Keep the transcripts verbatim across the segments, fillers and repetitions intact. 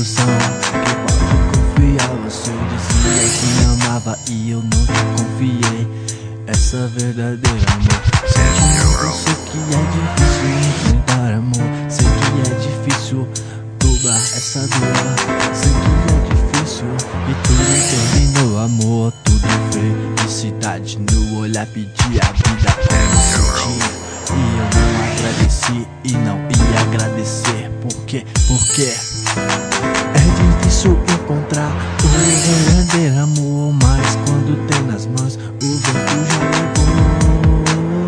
ilusão que pode confiar. Você dizia que me amava e eu não te confiei. Essa verdadeira amor. Sentimento, eu sei que é difícil enfrentar amor. Sei que é difícil dobrar essa dor. Sei que é difícil e tudo terminou, amor. Tudo felicidade no olhar, pedi a vida como senti. E eu não agradeci e não ia agradecer. Por quê? Porque é difícil encontrar o verdadeiro amor, mas quando tem nas mãos o vento já levou.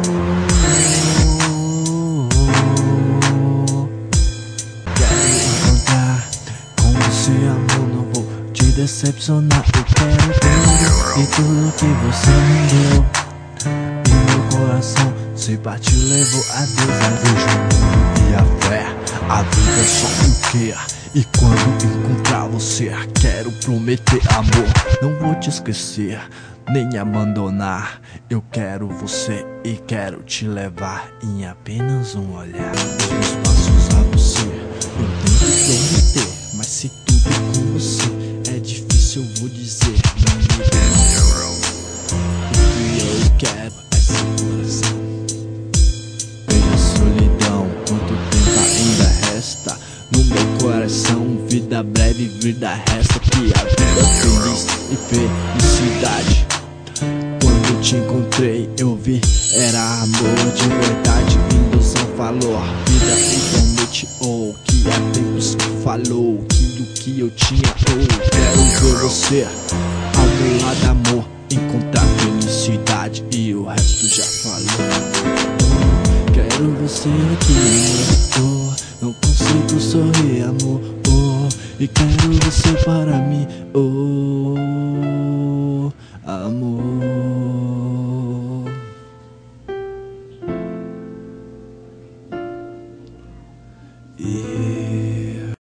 Quero encontrar com você, amor, não vou te decepcionar. Eu quero tudo e tudo que você me deu. E meu coração se partiu, levou a Deus, a Deus e a fé. A vida só o que é. E quando encontrar você, quero prometer amor. Não vou te esquecer, nem abandonar. Eu quero você e quero te levar em apenas um olhar. Os meus passos a você, eu tenho que prometer. Mas se tudo é com você é difícil, eu vou dizer. Não me deixe. O que eu quero é seu coração. Veja a solidão, quanto tempo ainda resta no meu coração. Vida breve, vida resta. Que a vida é feliz e felicidade. Quando eu te encontrei eu vi, era amor de verdade. Ilusão falou, vida igualmente, ou oh, que há tempos que falou que o que eu tinha, oh, quero ver você ao meu lado, amor, encontrar felicidade e o resto já falou. Quero você aqui, oh, não consigo sorrir, amor, oh, e quero você para mim, oh.